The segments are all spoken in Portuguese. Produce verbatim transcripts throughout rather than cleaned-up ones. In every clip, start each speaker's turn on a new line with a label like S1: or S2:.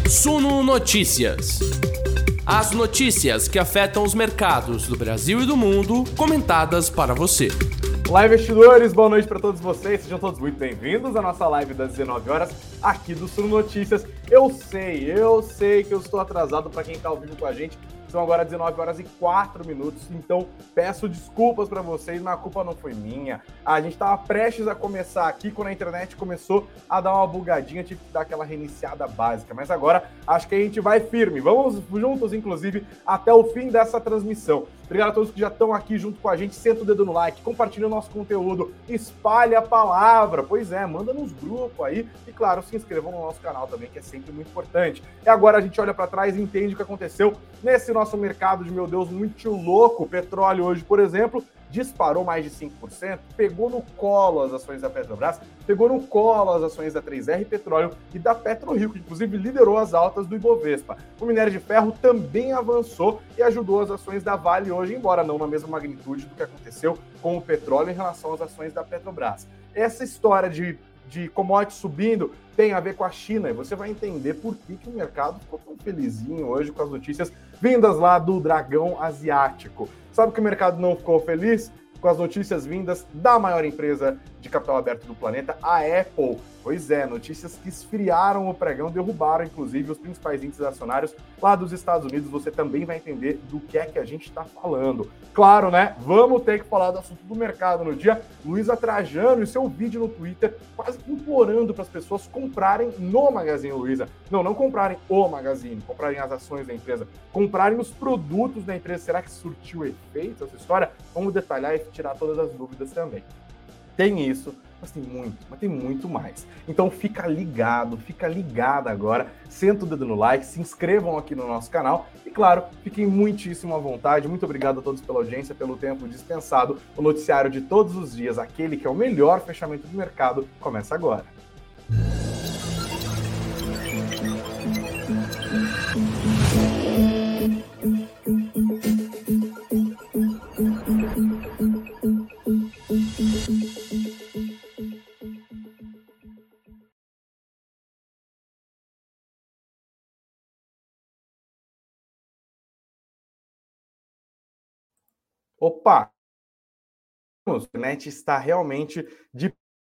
S1: Suno Notícias. As notícias que afetam os mercados do Brasil e do mundo, comentadas para você.
S2: Olá, investidores, boa noite para todos vocês, sejam todos muito bem-vindos à nossa live das dezenove horas aqui do Suno Notícias. Eu sei, eu sei que eu estou atrasado para quem está ao vivo com a gente, são agora dezenove horas e quatro minutos, então peço desculpas para vocês, mas a culpa não foi minha. A gente estava prestes a começar aqui, quando a internet começou a dar uma bugadinha, tive que dar aquela reiniciada básica, mas agora acho que a gente vai firme. Vamos juntos, inclusive, até o fim dessa transmissão. Obrigado a todos que já estão aqui junto com a gente, senta o dedo no like, compartilha o nosso conteúdo, espalha a palavra, pois é, manda nos grupos aí e, claro, se inscrevam no nosso canal também, que é sempre muito importante. E agora a gente olha para trás e entende o que aconteceu nesse nosso mercado de, meu Deus, muito louco. O petróleo hoje, por exemplo, disparou mais de cinco por cento, pegou no colo as ações da Petrobras, pegou no colo as ações da três R Petróleo e da PetroRio, que inclusive liderou as altas do Ibovespa. O minério de ferro também avançou e ajudou as ações da Vale hoje, embora não na mesma magnitude do que aconteceu com o petróleo em relação às ações da Petrobras. Essa história de, de commodities subindo tem a ver com a China, e você vai entender por que, que o mercado ficou tão felizinho hoje com as notícias vindas lá do dragão asiático. Sabe que o mercado não ficou feliz? Com as notícias vindas da maior empresa de capital aberto do planeta, a Apple. Pois é, notícias que esfriaram o pregão, derrubaram inclusive os principais índices acionários lá dos Estados Unidos. Você também vai entender do que é que a gente está falando. Claro, né? Vamos ter que falar do assunto do mercado no dia. Luísa Trajano e seu vídeo no Twitter quase implorando para as pessoas comprarem no Magazine Luiza. Não, não comprarem o Magazine, comprarem as ações da empresa, comprarem os produtos da empresa. Será que surtiu efeito essa história? Vamos detalhar e tirar todas as dúvidas também. Tem isso, mas tem muito, mas tem muito mais. Então fica ligado, fica ligado agora, senta o dedo no like, se inscrevam aqui no nosso canal e, claro, fiquem muitíssimo à vontade. Muito obrigado a todos pela audiência, pelo tempo dispensado. O noticiário de todos os dias, aquele que é o melhor fechamento do mercado, começa agora. Opa! A internet está realmente de...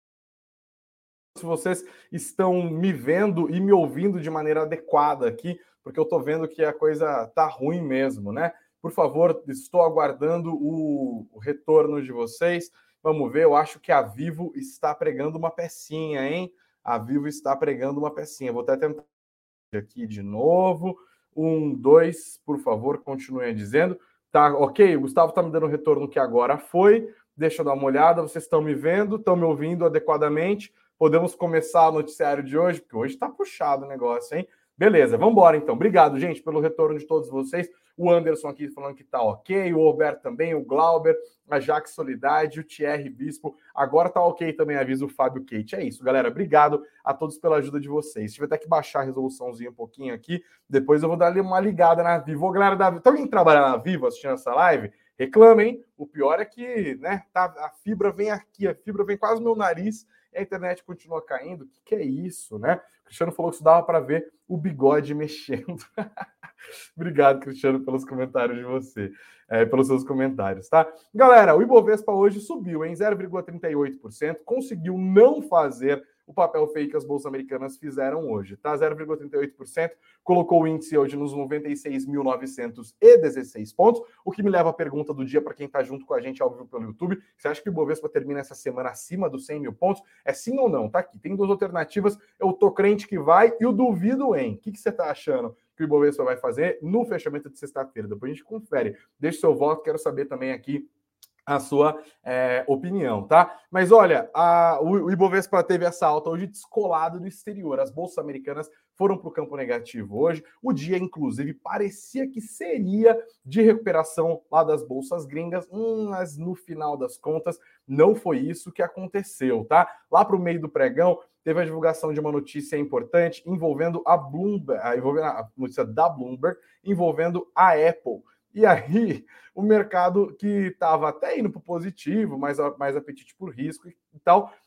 S2: Se vocês estão me vendo e me ouvindo de maneira adequada aqui, porque eu estou vendo que a coisa tá ruim mesmo, né? Por favor, estou aguardando o, o retorno de vocês. Vamos ver, eu acho que a Vivo está pregando uma pecinha, hein? A Vivo está pregando uma pecinha. Vou até tentar aqui de novo. Um, dois, por favor, continuem dizendo. Tá, ok, o Gustavo está me dando o retorno que agora foi. Deixa eu dar uma olhada. Vocês estão me vendo, estão me ouvindo adequadamente. Podemos começar o noticiário de hoje, porque hoje está puxado o negócio, hein? Beleza, vamos embora então. Obrigado, gente, pelo retorno de todos vocês. O Anderson aqui falando que tá ok, o Roberto também, o Glauber, a Jaque Solidade, o Thierry Bispo. Agora tá ok também, avisa o Fábio Kate. É isso, galera. Obrigado a todos pela ajuda de vocês. Tive até que baixar a resoluçãozinha um pouquinho aqui. Depois eu vou dar uma ligada na Vivo. Ô, galera da Vivo, tá alguém trabalhando na Vivo assistindo essa live? Reclama, hein? O pior é que, né, tá, a fibra vem aqui, a fibra vem quase no meu nariz e a internet continua caindo. O que, que é isso, né? O Cristiano falou que isso dava para ver o bigode mexendo. Obrigado, Cristiano, pelos comentários de você, é, pelos seus comentários, tá? Galera, o Ibovespa hoje subiu em zero vírgula trinta e oito por cento, conseguiu não fazer o papel feio que as bolsas americanas fizeram hoje, tá? zero vírgula trinta e oito por cento, colocou o índice hoje nos noventa e seis mil novecentos e dezesseis pontos, o que me leva à pergunta do dia para quem está junto com a gente ao vivo pelo YouTube. Você acha que o Ibovespa termina essa semana acima dos cem mil pontos? É sim ou não? Tá aqui, tem duas alternativas, eu tô crente que vai e eu duvido em. O que, que você tá achando que o Ibovespa vai fazer no fechamento de sexta-feira? Depois a gente confere. Deixe seu voto, quero saber também aqui a sua é, opinião, tá? Mas olha, a, o, o Ibovespa teve essa alta hoje descolado do exterior. As bolsas americanas foram para o campo negativo hoje. O dia, inclusive, parecia que seria de recuperação lá das bolsas gringas, hum, mas no final das contas não foi isso que aconteceu, tá? Lá para o meio do pregão, teve a divulgação de uma notícia importante envolvendo a Bloomberg, a, envolvendo a notícia da Bloomberg, envolvendo a Apple. E aí, o mercado que estava até indo para o positivo, mais, mais apetite por risco e tal,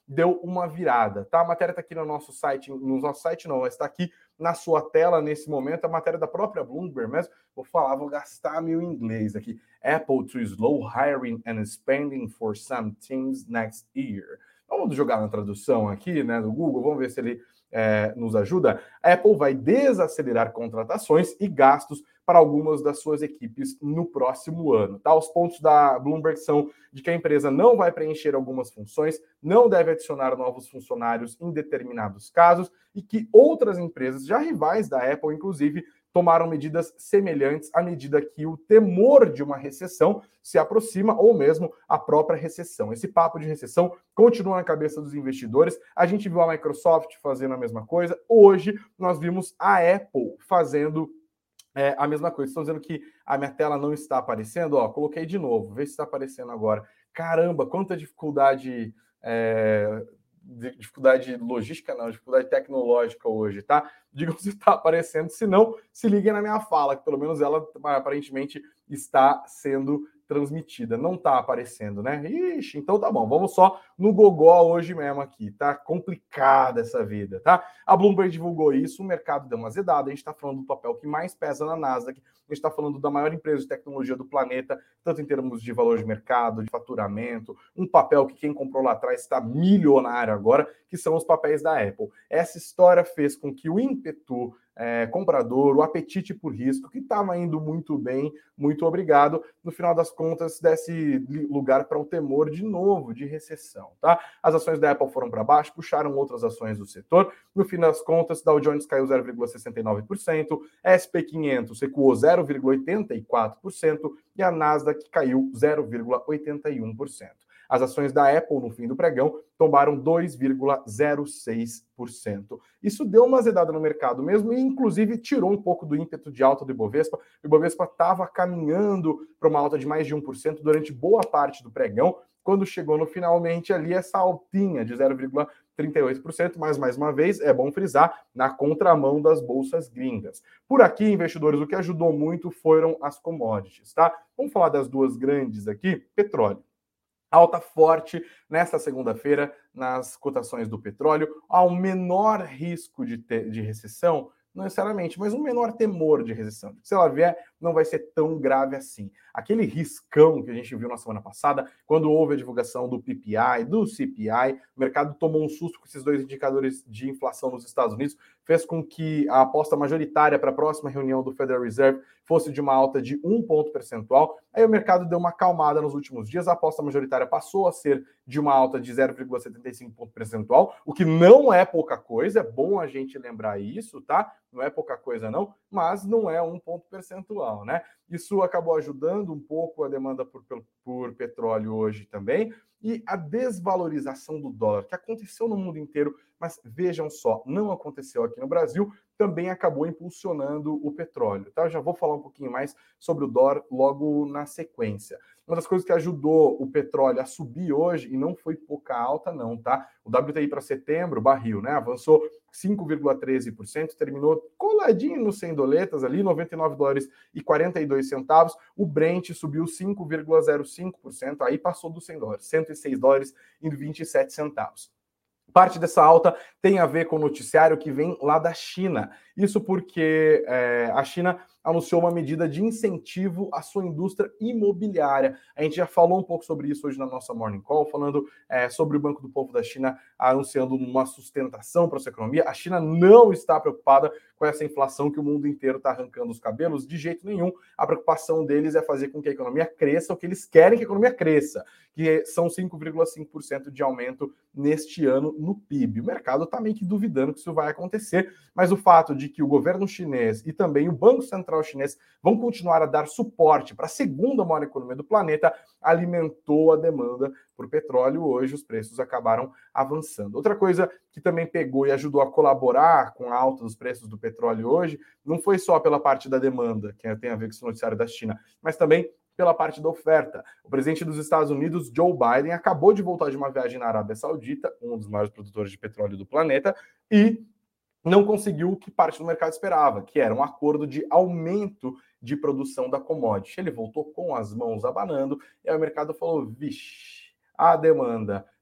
S2: deu uma virada, tá? A matéria está aqui no nosso site, no nosso site não, está aqui na sua tela nesse momento, a matéria da própria Bloomberg mesmo. Vou falar, vou gastar meu inglês aqui. Apple to slow hiring and spending for some teams next year. Vamos jogar na tradução aqui, né, do Google, vamos ver se ele é, nos ajuda. A Apple vai desacelerar contratações e gastos para algumas das suas equipes no próximo ano. Tá? Os pontos da Bloomberg são de que a empresa não vai preencher algumas funções, não deve adicionar novos funcionários em determinados casos e que outras empresas, já rivais da Apple, inclusive, tomaram medidas semelhantes à medida que o temor de uma recessão se aproxima, ou mesmo a própria recessão. Esse papo de recessão continua na cabeça dos investidores. A gente viu a Microsoft fazendo a mesma coisa. Hoje, nós vimos a Apple fazendo é, a mesma coisa. Estão dizendo que a minha tela não está aparecendo. Ó, coloquei de novo, vê se está aparecendo agora. Caramba, quanta dificuldade... É... dificuldade logística não, dificuldade tecnológica hoje, tá? Digam se está aparecendo, se não, se liguem na minha fala, que pelo menos ela aparentemente está sendo transmitida. Não está aparecendo, né? Ixi, então tá bom, vamos só no gogó hoje mesmo aqui, tá? Complicada essa vida, tá? A Bloomberg divulgou isso, o mercado deu uma azedada, a gente está falando do papel que mais pesa na Nasdaq, a gente está falando da maior empresa de tecnologia do planeta, tanto em termos de valor de mercado, de faturamento, um papel que quem comprou lá atrás está milionário agora, que são os papéis da Apple. Essa história fez com que o ímpeto É, comprador, o apetite por risco, que estava indo muito bem, muito obrigado, no final das contas, desse lugar para o temor de novo de recessão, tá? As ações da Apple foram para baixo, puxaram outras ações do setor, no fim das contas, Dow Jones caiu zero vírgula sessenta e nove por cento, S P quinhentos recuou zero vírgula oitenta e quatro por cento e a Nasdaq caiu zero vírgula oitenta e um por cento. As ações da Apple, no fim do pregão, tombaram dois vírgula zero seis por cento. Isso deu uma azedada no mercado mesmo e, inclusive, tirou um pouco do ímpeto de alta do Ibovespa. O Ibovespa estava caminhando para uma alta de mais de um por cento durante boa parte do pregão, quando chegou no finalmente ali essa altinha de zero vírgula trinta e oito por cento, mas, mais uma vez, é bom frisar, na contramão das bolsas gringas. Por aqui, investidores, o que ajudou muito foram as commodities, tá? Vamos falar das duas grandes aqui, petróleo. Alta forte nesta segunda-feira nas cotações do petróleo, há um menor risco de, ter, de recessão, não necessariamente, mas um menor temor de recessão. Se ela vier, não vai ser tão grave assim. Aquele riscão que a gente viu na semana passada, quando houve a divulgação do P P I, do C P I, o mercado tomou um susto com esses dois indicadores de inflação nos Estados Unidos, fez com que a aposta majoritária para a próxima reunião do Federal Reserve fosse de uma alta de um ponto percentual. Aí o mercado deu uma acalmada nos últimos dias, a aposta majoritária passou a ser de uma alta de zero vírgula setenta e cinco ponto percentual, o que não é pouca coisa, é bom a gente lembrar isso, tá? Não é pouca coisa não, mas não é um ponto percentual, né? Isso acabou ajudando um pouco a demanda por, por, por petróleo hoje também, e a desvalorização do dólar, que aconteceu no mundo inteiro, mas vejam só, não aconteceu aqui no Brasil, também acabou impulsionando o petróleo, tá? Eu já vou falar um pouquinho mais sobre o dólar logo na sequência. Uma das coisas que ajudou o petróleo a subir hoje, e não foi pouca alta não, tá? O W T I para setembro, barril, né? Avançou cinco vírgula treze por cento, terminou coladinho nos cem doletas ali, noventa e nove dólares e quarenta e dois centavos. O Brent subiu cinco vírgula zero cinco por cento, aí passou dos cem dólares, cento e seis dólares e vinte e sete centavos. Parte dessa alta tem a ver com o noticiário que vem lá da China. Isso porque é, a China anunciou uma medida de incentivo à sua indústria imobiliária. A gente já falou um pouco sobre isso hoje na nossa Morning Call, falando é, sobre o Banco do Povo da China anunciando uma sustentação para a sua economia. A China não está preocupada com essa inflação que o mundo inteiro está arrancando os cabelos, de jeito nenhum. A preocupação deles é fazer com que a economia cresça, o que eles querem que a economia cresça, que são cinco vírgula cinco por cento de aumento neste ano no P I B. O mercado está meio que duvidando que isso vai acontecer, mas o fato de que o governo chinês e também o Banco Central chinês vão continuar a dar suporte para a segunda maior economia do planeta alimentou a demanda por petróleo. Hoje os preços acabaram avançando. Outra coisa que também pegou e ajudou a colaborar com a alta dos preços do petróleo hoje não foi só pela parte da demanda, que tem a ver com esse noticiário da China, mas também pela parte da oferta. O presidente dos Estados Unidos, Joe Biden, acabou de voltar de uma viagem na Arábia Saudita, um dos maiores produtores de petróleo do planeta, e não conseguiu o que parte do mercado esperava, que era um acordo de aumento de produção da commodity. Ele voltou com as mãos abanando, e aí o mercado falou, vixe, a demanda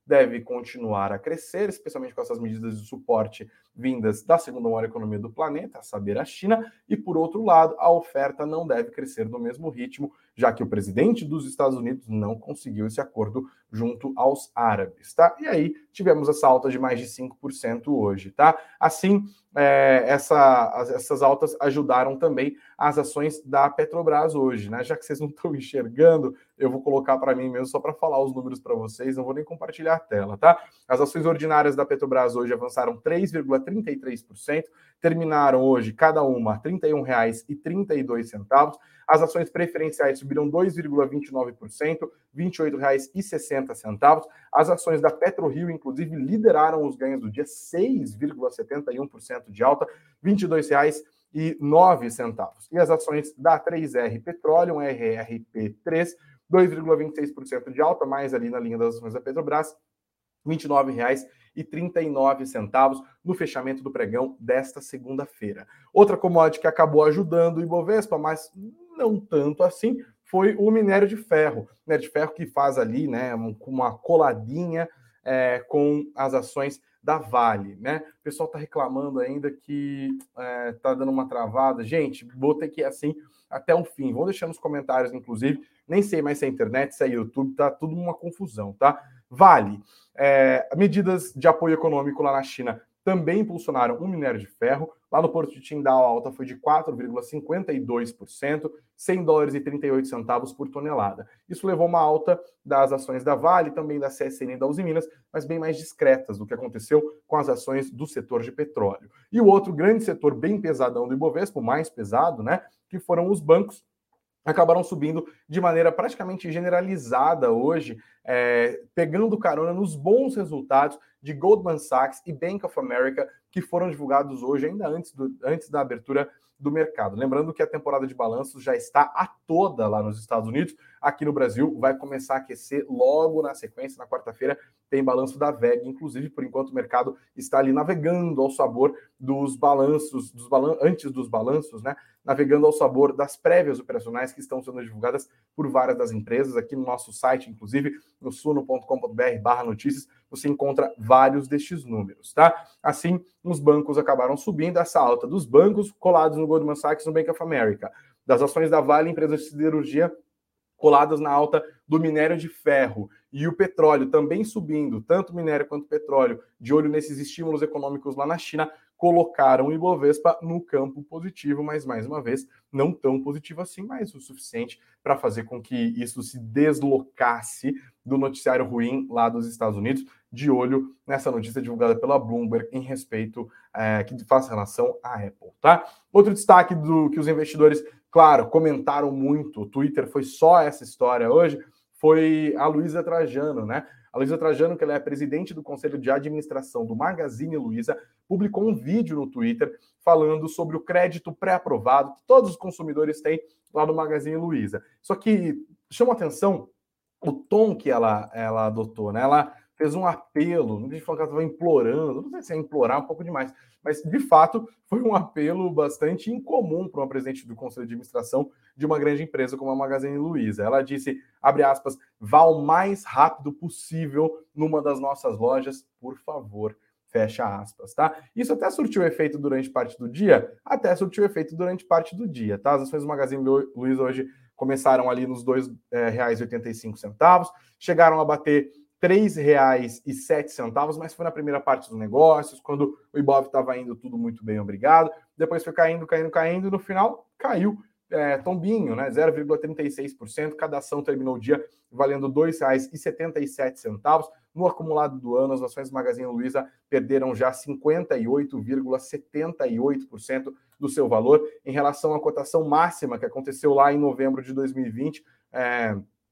S2: deve continuar a crescer, especialmente com essas medidas de suporte vindas da segunda maior economia do planeta, a saber, a China, e por outro lado, a oferta não deve crescer no mesmo ritmo, já que o presidente dos Estados Unidos não conseguiu esse acordo junto aos árabes, tá? E aí tivemos essa alta de mais de cinco por cento hoje, tá? Assim, é, essa, essas altas ajudaram também as ações da Petrobras hoje, né? Já que vocês não estão enxergando, eu vou colocar para mim mesmo só para falar os números para vocês, não vou nem compartilhar a tela, tá? As ações ordinárias da Petrobras hoje avançaram três vírgula trinta e três por cento, terminaram hoje cada uma a trinta e um reais e trinta e dois centavos. As ações preferenciais subiram dois vírgula vinte e nove por cento, vinte e oito reais e sessenta centavos. As ações da PetroRio, inclusive, lideraram os ganhos do dia, seis vírgula setenta e um por cento de alta, vinte e dois reais e nove centavos. E as ações da três R Petroleum, R R P três, dois vírgula vinte e seis por cento de alta, mais ali na linha das ações da Petrobras, vinte e nove reais e trinta e nove centavos no fechamento do pregão desta segunda-feira. Outra commodity que acabou ajudando o Ibovespa, mas não tanto assim, foi o minério de ferro. O minério de ferro que faz ali, né, uma coladinha é, com as ações da Vale, né? O pessoal está reclamando ainda que está é, dando uma travada. Gente, vou ter que ir assim até o fim. Vou deixar nos comentários, inclusive. Nem sei mais se é internet, se é YouTube, tá tudo uma confusão, tá? Vale. É, medidas de apoio econômico lá na China também impulsionaram o minério de ferro. Lá no Porto de Qingdao, a alta foi de quatro vírgula cinquenta e dois por cento, cem dólares e trinta e oito centavos por tonelada. Isso levou uma alta das ações da Vale, também da C S N e da Uzi Minas, mas bem mais discretas do que aconteceu com as ações do setor de petróleo. E o outro grande setor bem pesadão do Ibovespa, o mais pesado, né, que foram os bancos, acabaram subindo de maneira praticamente generalizada hoje, é, pegando carona nos bons resultados de Goldman Sachs e Bank of America, que foram divulgados hoje, ainda antes, do, antes da abertura do mercado. Lembrando que a temporada de balanços já está a toda lá nos Estados Unidos. Aqui no Brasil vai começar a aquecer logo na sequência. Na quarta-feira tem balanço da V E G, inclusive, por enquanto o mercado está ali navegando ao sabor dos balanços, dos balan antes dos balanços, né? Navegando ao sabor das prévias operacionais que estão sendo divulgadas por várias das empresas. Aqui no nosso site, inclusive, no suno ponto com ponto br barra notícias, você encontra vários destes números, tá? Assim, os bancos acabaram subindo, essa alta dos bancos colados no Goldman Sachs e no Bank of America, das ações da Vale, empresas de siderurgia, coladas na alta do minério de ferro e o petróleo também subindo, tanto minério quanto petróleo, de olho nesses estímulos econômicos lá na China, colocaram o Ibovespa no campo positivo, mas mais uma vez, não tão positivo assim, mas o suficiente para fazer com que isso se deslocasse do noticiário ruim lá dos Estados Unidos, de olho nessa notícia divulgada pela Bloomberg em respeito, é, que faz relação à Apple, tá? Outro destaque do que os investidores, claro, comentaram muito, o Twitter foi só essa história hoje, foi a Luiza Trajano, né? A Luiza Trajano, que ela é presidente do Conselho de Administração do Magazine Luiza, publicou um vídeo no Twitter falando sobre o crédito pré-aprovado que todos os consumidores têm lá no Magazine Luiza. Só que chama atenção o tom que ela, ela adotou, né? Ela fez um apelo, não falou que ela estava implorando, não sei se é implorar um pouco demais, mas de fato foi um apelo bastante incomum para uma presidente do Conselho de Administração de uma grande empresa como a Magazine Luiza. Ela disse, abre aspas, vá o mais rápido possível numa das nossas lojas, por favor, fecha aspas, tá? Isso até surtiu efeito durante parte do dia, até surtiu efeito durante parte do dia, tá? As ações do Magazine Luiza hoje começaram ali nos dois reais e oitenta e cinco centavos, chegaram a bater três reais e sete centavos, mas foi na primeira parte dos negócios, quando o Ibov estava indo tudo muito bem, obrigado. Depois foi caindo, caindo, caindo, e no final caiu é, tombinho, né? zero vírgula trinta e seis por cento. Cada ação terminou o dia valendo dois reais e setenta e sete centavos. No acumulado do ano, as ações do Magazine Luiza perderam já cinquenta e oito vírgula setenta e oito por cento do seu valor em relação à cotação máxima que aconteceu lá em novembro de dois mil e vinte. É,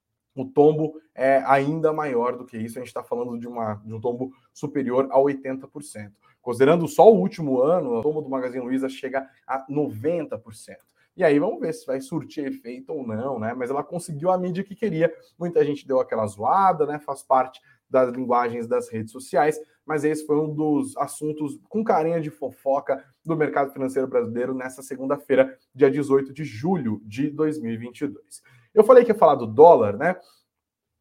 S2: o tombo é ainda maior do que isso, a gente está falando de, uma, de um tombo superior a oitenta por cento. Considerando só o último ano, o tombo do Magazine Luiza chega a noventa por cento. E aí vamos ver se vai surtir efeito ou não, né? Mas ela conseguiu a mídia que queria. Muita gente deu aquela zoada, né? Faz parte das linguagens das redes sociais, mas esse foi um dos assuntos com carinha de fofoca do mercado financeiro brasileiro nessa segunda-feira, dia dezoito de julho de dois mil e vinte e dois. Eu falei que ia falar do dólar, né?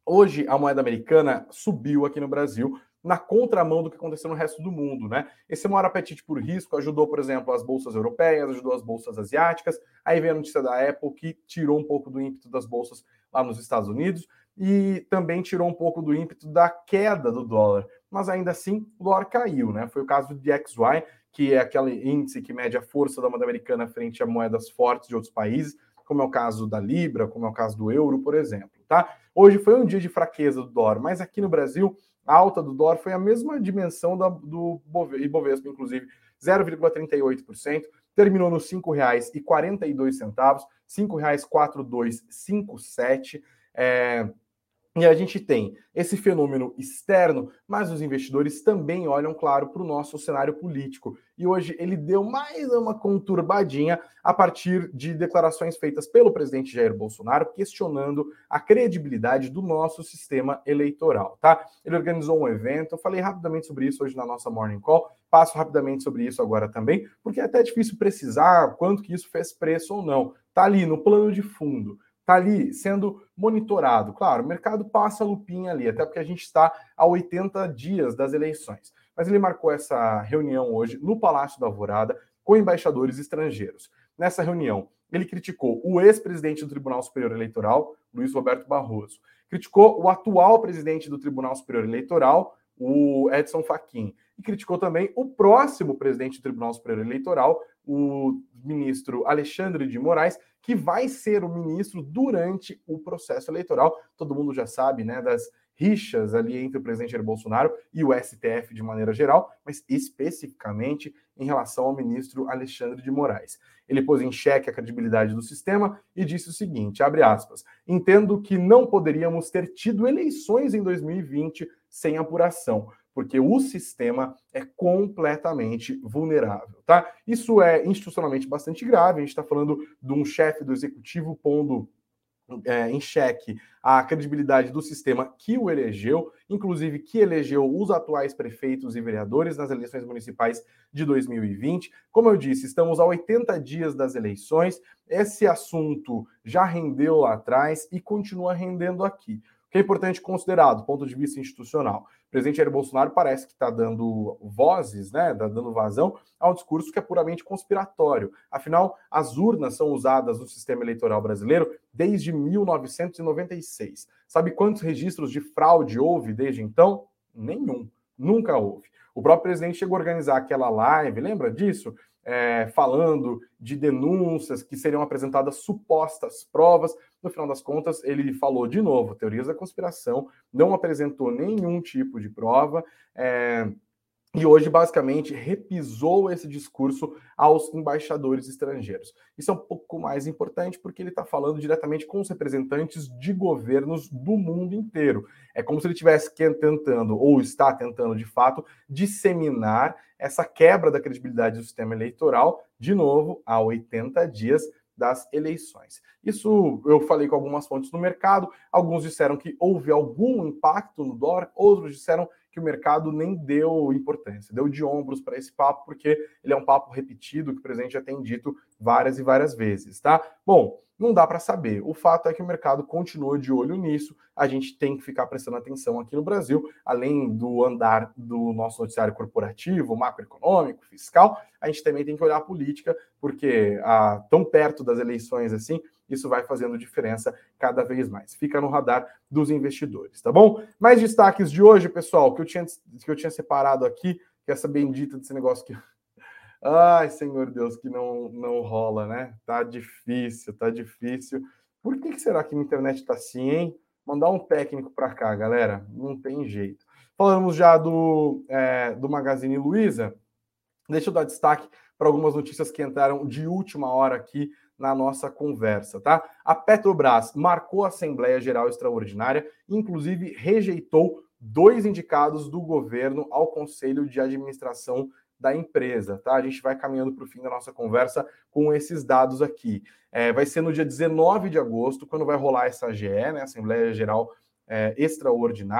S2: Hoje, a moeda americana subiu aqui no Brasil, na contramão do que aconteceu no resto do mundo, né? Esse maior apetite por risco ajudou, por exemplo, as bolsas europeias, ajudou as bolsas asiáticas. Aí vem a notícia da Apple, que tirou um pouco do ímpeto das bolsas lá nos Estados Unidos e também tirou um pouco do ímpeto da queda do dólar. Mas ainda assim, o dólar caiu, né? Foi o caso do D X Y, que é aquele índice que mede a força da moeda americana frente a moedas fortes de outros países, como é o caso da Libra, como é o caso do euro, por exemplo, tá? Hoje foi um dia de fraqueza do dólar, mas aqui no Brasil, a alta do dólar foi a mesma dimensão da, do Ibovespa, inclusive zero vírgula trinta e oito por cento, terminou nos cinco reais e quarenta e dois centavos, cinco reais quatro dois cinco sete. É... E a gente tem esse fenômeno externo, mas os investidores também olham, claro, para o nosso cenário político. E hoje ele deu mais uma conturbadinha a partir de declarações feitas pelo presidente Jair Bolsonaro, questionando a credibilidade do nosso sistema eleitoral, tá? Ele organizou um evento, eu falei rapidamente sobre isso hoje na nossa Morning Call, passo rapidamente sobre isso agora também, porque é até difícil precisar quanto que isso fez preço ou não. Tá ali no plano de fundo. Está ali sendo monitorado. Claro, o mercado passa a lupinha ali, até porque a gente está a oitenta dias das eleições. Mas ele marcou essa reunião hoje no Palácio da Alvorada com embaixadores estrangeiros. Nessa reunião, ele criticou o ex-presidente do Tribunal Superior Eleitoral, Luiz Roberto Barroso. Criticou o atual presidente do Tribunal Superior Eleitoral, o Edson Fachin. E criticou também o próximo presidente do Tribunal Superior Eleitoral, o ministro Alexandre de Moraes, que vai ser o ministro durante o processo eleitoral. Todo mundo já sabe, né, das rixas ali entre o presidente Jair Bolsonaro e o S T F de maneira geral, mas especificamente em relação ao ministro Alexandre de Moraes. Ele pôs em xeque a credibilidade do sistema e disse o seguinte, abre aspas, entendo que não poderíamos ter tido eleições em dois mil e vinte sem apuração, porque o sistema é completamente vulnerável, tá? Isso é institucionalmente bastante grave, a gente está falando de um chefe do executivo pondo é, em xeque a credibilidade do sistema que o elegeu, inclusive que elegeu os atuais prefeitos e vereadores nas eleições municipais de dois mil e vinte. Como eu disse, estamos a oitenta dias das eleições, esse assunto já rendeu lá atrás e continua rendendo aqui. O que é importante considerar do ponto de vista institucional? O presidente Jair Bolsonaro parece que está dando vozes, né, está dando vazão ao discurso que é puramente conspiratório. Afinal, as urnas são usadas no sistema eleitoral brasileiro desde mil novecentos e noventa e seis. Sabe quantos registros de fraude houve desde então? Nenhum. Nunca houve. O próprio presidente chegou a organizar aquela live, lembra disso? É, falando de denúncias que seriam apresentadas supostas provas. No final das contas, ele falou de novo, teorias da conspiração, não apresentou nenhum tipo de prova, é, e hoje, basicamente, repisou esse discurso aos embaixadores estrangeiros. Isso é um pouco mais importante porque ele está falando diretamente com os representantes de governos do mundo inteiro. É como se ele estivesse tentando, ou está tentando, de fato, disseminar essa quebra da credibilidade do sistema eleitoral, de novo, há oitenta dias das eleições. Isso eu falei com algumas fontes no mercado, alguns disseram que houve algum impacto no dólar, outros disseram que o mercado nem deu importância, deu de ombros para esse papo, porque ele é um papo repetido que o presidente já tem dito várias e várias vezes, tá? Bom, não dá para saber. O fato é que o mercado continua de olho nisso, a gente tem que ficar prestando atenção aqui no Brasil, além do andar do nosso noticiário corporativo, macroeconômico, fiscal, a gente também tem que olhar a política, porque ah, tão perto das eleições assim, isso vai fazendo diferença cada vez mais. Fica no radar dos investidores, tá bom? Mais destaques de hoje, pessoal, que eu tinha, que eu tinha separado aqui, que essa bendita desse negócio que... Ai, Senhor Deus, que não, não rola, né? Tá difícil, tá difícil. Por que, que será que a internet tá assim, hein? Mandar um técnico para cá, galera. Não tem jeito. Falamos já do, é, do Magazine Luiza. Deixa eu dar destaque para algumas notícias que entraram de última hora aqui na nossa conversa, tá? A Petrobras marcou a Assembleia Geral Extraordinária, inclusive rejeitou dois indicados do governo ao Conselho de Administração da empresa, tá? A gente vai caminhando para o fim da nossa conversa com esses dados aqui. É, vai ser no dia dezenove de agosto, quando vai rolar essa A G E, né? Assembleia Geral é, Extraordinária.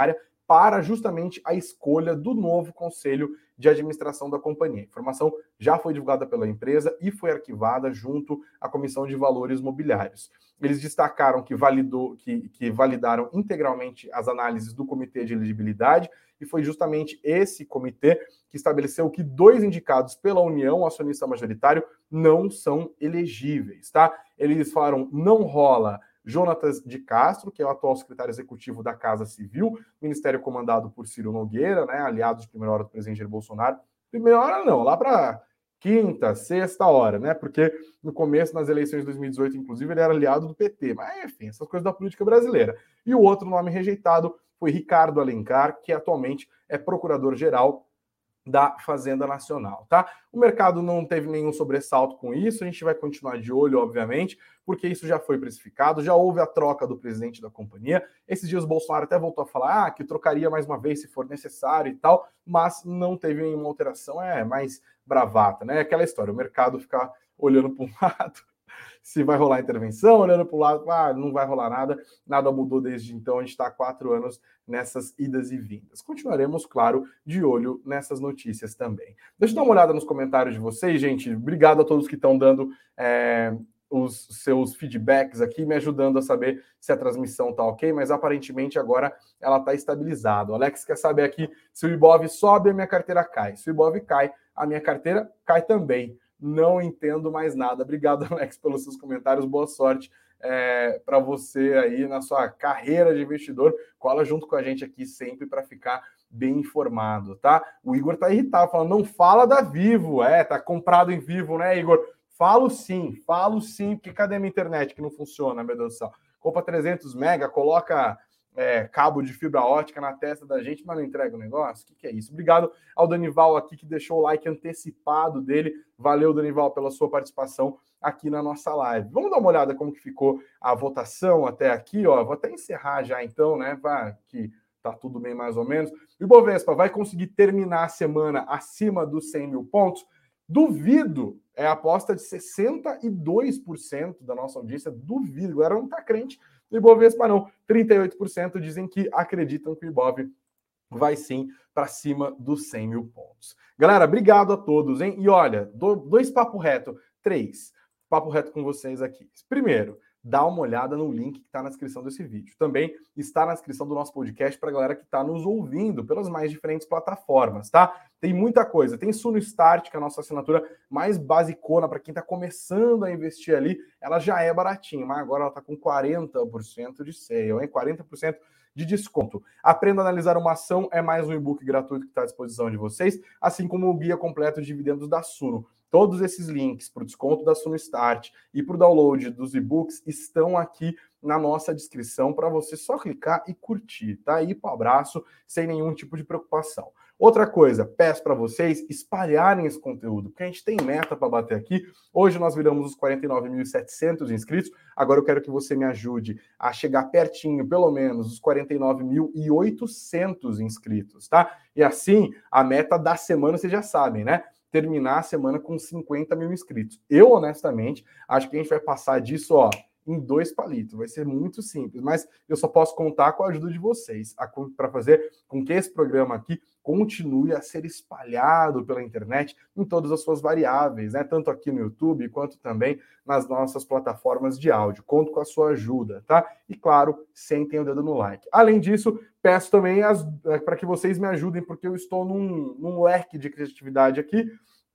S2: para justamente a escolha do novo conselho de administração da companhia. A informação já foi divulgada pela empresa e foi arquivada junto à Comissão de Valores Mobiliários. Eles destacaram que, validou, que, que validaram integralmente as análises do Comitê de Elegibilidade e foi justamente esse comitê que estabeleceu que dois indicados pela União, o acionista majoritário, não são elegíveis, tá? Eles falaram, não rola Jonatas de Castro, que é o atual secretário executivo da Casa Civil, ministério comandado por Ciro Nogueira, né, aliado de primeira hora do presidente Jair Bolsonaro. Primeira hora não, lá para quinta, sexta hora, né? Porque no começo, nas eleições de dois mil e dezoito, inclusive, ele era aliado do P T. Mas, enfim, essas coisas da política brasileira. E o outro nome rejeitado foi Ricardo Alencar, que atualmente é procurador-geral da Fazenda Nacional, tá? O mercado não teve nenhum sobressalto com isso, a gente vai continuar de olho, obviamente, porque isso já foi precificado, já houve a troca do presidente da companhia. Esses dias o Bolsonaro até voltou a falar ah, que trocaria mais uma vez se for necessário e tal, mas não teve nenhuma alteração, é mais bravata, né? Aquela história, o mercado ficar olhando para um lado, se vai rolar intervenção, olhando para o lado, ah, não vai rolar nada, nada mudou desde então, a gente está há quatro anos nessas idas e vindas. Continuaremos, claro, de olho nessas notícias também. Deixa eu dar uma olhada nos comentários de vocês, gente. Obrigado a todos que estão dando é, os seus feedbacks aqui, me ajudando a saber se a transmissão está ok, mas aparentemente agora ela está estabilizada. O Alex quer saber aqui se o Ibov sobe, a minha carteira cai. Se o Ibov cai, a minha carteira cai também. Não entendo mais nada. Obrigado, Alex, pelos seus comentários. Boa sorte é, para você aí na sua carreira de investidor. Cola junto com a gente aqui sempre para ficar bem informado, tá? O Igor tá irritado, falando, não fala da Vivo. É, tá comprado em Vivo, né, Igor? Falo sim, falo sim, porque cadê a minha internet que não funciona, meu Deus do céu? Compra trezentos mega, coloca... É, cabo de fibra ótica na testa da gente, mas não entrega o negócio? O que, que é isso? Obrigado ao Danival aqui, que deixou o like antecipado dele. Valeu, Danival, pela sua participação aqui na nossa live. Vamos dar uma olhada como que ficou a votação até aqui, ó. Vou até encerrar já então, né? Vai, que tá tudo bem mais ou menos. E o Bovespa vai conseguir terminar a semana acima dos cem mil pontos? Duvido. É a aposta de sessenta e dois por cento da nossa audiência. Duvido. Agora não tá crente. O Ibovespa não, trinta e oito por cento dizem que acreditam que o Ibov vai sim para cima dos cem mil pontos. Galera, obrigado a todos, hein? E olha, dois papo reto, três papo reto com vocês aqui. Primeiro, dá uma olhada no link que está na descrição desse vídeo. Também está na descrição do nosso podcast para a galera que está nos ouvindo pelas mais diferentes plataformas, tá? Tem muita coisa. Tem Suno Start, que é a nossa assinatura mais basicona para quem está começando a investir ali. Ela já é baratinha, mas agora ela está com quarenta por cento de sale, hein? quarenta por cento de desconto. Aprenda a analisar uma ação é mais um e-book gratuito que está à disposição de vocês, assim como o guia completo de dividendos da Suno. Todos esses links para o desconto da Suno Start e para o download dos e-books estão aqui na nossa descrição para você só clicar e curtir, tá? E para o abraço sem nenhum tipo de preocupação. Outra coisa, peço para vocês espalharem esse conteúdo, porque a gente tem meta para bater aqui. Hoje nós viramos os quarenta e nove mil e setecentos inscritos. Agora eu quero que você me ajude a chegar pertinho, pelo menos, dos quarenta e nove mil e oitocentos inscritos, tá? E assim, a meta da semana vocês já sabem, né? Terminar a semana com cinquenta mil inscritos. Eu, honestamente, acho que a gente vai passar disso, ó, em dois palitos. Vai ser muito simples, mas eu só posso contar com a ajuda de vocês para fazer com que esse programa aqui continue a ser espalhado pela internet em todas as suas variáveis, né? Tanto aqui no YouTube quanto também nas nossas plataformas de áudio. Conto com a sua ajuda, tá? E claro, sentem o dedo no like. Além disso, peço também para que vocês me ajudem, porque eu estou num, num leque de criatividade aqui.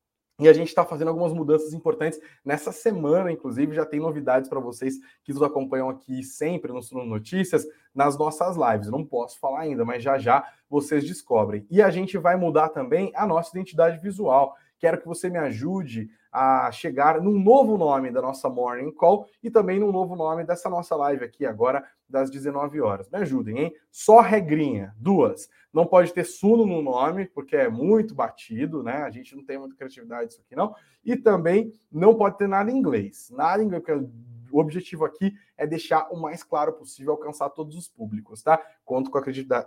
S2: E a gente está fazendo algumas mudanças importantes nessa semana, inclusive, já tem novidades para vocês que nos acompanham aqui sempre no Suno Notícias, nas nossas lives. Eu não posso falar ainda, mas já já vocês descobrem. E a gente vai mudar também a nossa identidade visual. Quero que você me ajude a chegar num novo nome da nossa Morning Call e também num novo nome dessa nossa live aqui agora, das dezenove horas. Me ajudem, hein? Só regrinha, duas. Não pode ter Suno no nome, porque é muito batido, né? A gente não tem muita criatividade nisso aqui, não. E também não pode ter nada em inglês. Nada em inglês, porque o objetivo aqui é deixar o mais claro possível, alcançar todos os públicos, tá? Conto com a criatividade...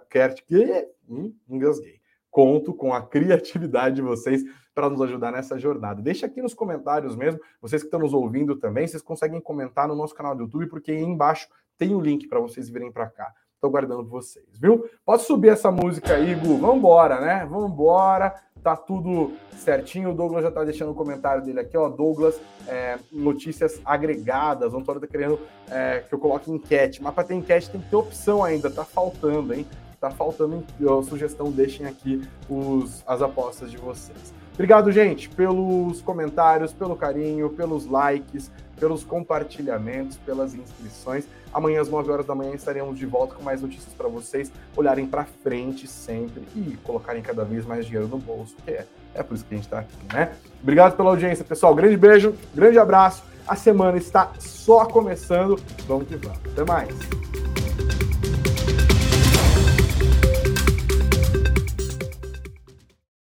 S2: Hum, engasguei. Conto com a criatividade de vocês para nos ajudar nessa jornada. Deixa aqui nos comentários mesmo, vocês que estão nos ouvindo também, vocês conseguem comentar no nosso canal do YouTube, porque aí embaixo tem o link para vocês virem para cá. Tô guardando por vocês, viu? Pode subir essa música aí, Gu. Vambora, né? Vambora. Tá tudo certinho. O Douglas já tá deixando o comentário dele aqui, ó. Douglas, é, notícias agregadas. O Antônio tá querendo é, que eu coloque enquete. Mas para ter enquete tem que ter opção ainda. Tá faltando, hein? Tá faltando sugestão. Deixem aqui os, as apostas de vocês. Obrigado, gente, pelos comentários, pelo carinho, pelos likes, pelos compartilhamentos, pelas inscrições. Amanhã, às nove horas da manhã, estaremos de volta com mais notícias para vocês olharem para frente sempre e colocarem cada vez mais dinheiro no bolso, que é, é por isso que a gente está aqui, né? Obrigado pela audiência, pessoal. Grande beijo, grande abraço. A semana está só começando. Vamos que vamos. Até mais.